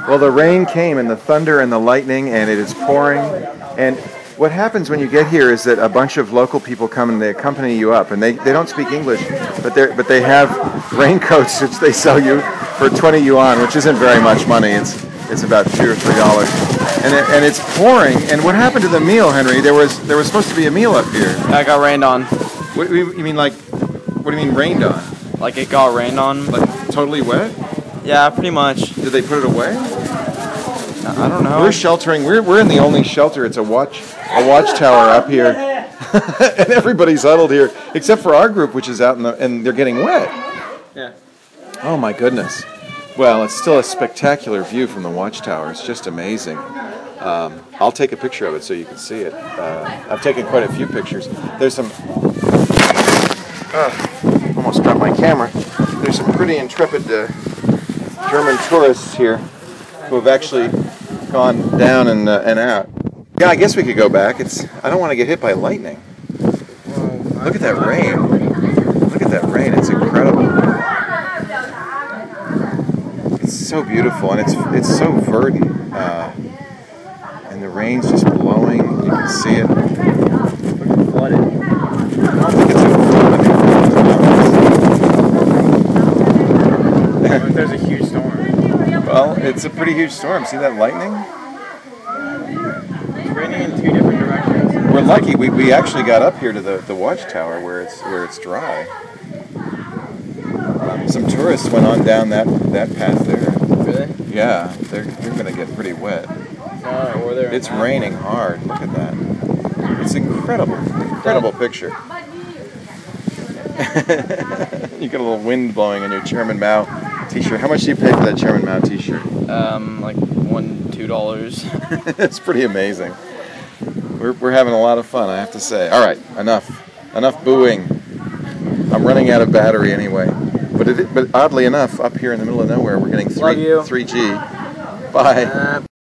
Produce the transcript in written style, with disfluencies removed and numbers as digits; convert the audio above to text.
Well, the rain came and the thunder and the lightning, and it is pouring. And what happens when you get here is that a bunch of local people come and they accompany you up, and they don't speak English, but they have raincoats which they sell you for 20 yuan, which isn't very much money. It's about $2 or $3, and it's pouring. And what happened to the meal, Henry? There was supposed to be a meal up here. I got rained on. What you mean, like? What do you mean rained on? Like it got rained on. Like totally wet? Yeah, pretty much. Did they put it away? I don't know. We're sheltering. We're in the only shelter. It's a watchtower up here, and everybody's huddled here except for our group, which is out and they're getting wet. Yeah. Oh my goodness. Well, it's still a spectacular view from the watchtower. It's just amazing. I'll take a picture of it so you can see it. I've taken quite a few pictures. There's some. Almost dropped my camera. There's some pretty intrepid German tourists here who have actually gone down and out. Yeah, I guess we could go back. I don't want to get hit by lightning. Look at that rain. Look at that rain. It's incredible. It's so beautiful, and it's so verdant. And the rain's just blowing. You can see it. Flooded. I don't think it's a flood. There's a huge storm. Well, it's a pretty huge storm. See that lightning? It's raining in 2 different directions. We're lucky. We actually got up here to the watchtower where it's dry. Some tourists went on down that path there. Really? Yeah, they're going to get pretty wet. Or they're It's raining hard. Look at that. It's incredible picture. You got a little wind blowing on your Chairman Mao t-shirt. How much do you pay for that Chairman Mao t-shirt? Like $2. It's pretty amazing. We're having a lot of fun, I have to say. All right, enough booing. I'm running out of battery anyway. But oddly enough, up here in the middle of nowhere, we're getting 3G. Bye.